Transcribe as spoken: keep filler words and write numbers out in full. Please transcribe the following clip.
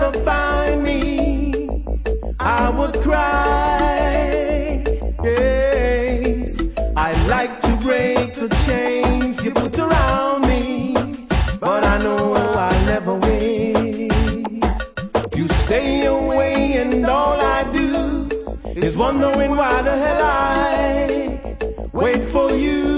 never find me, I would cry. Yes, I like to break the chains you put around me, but I know I'll never win. You stay away and all I do is wondering why the hell I wait for you.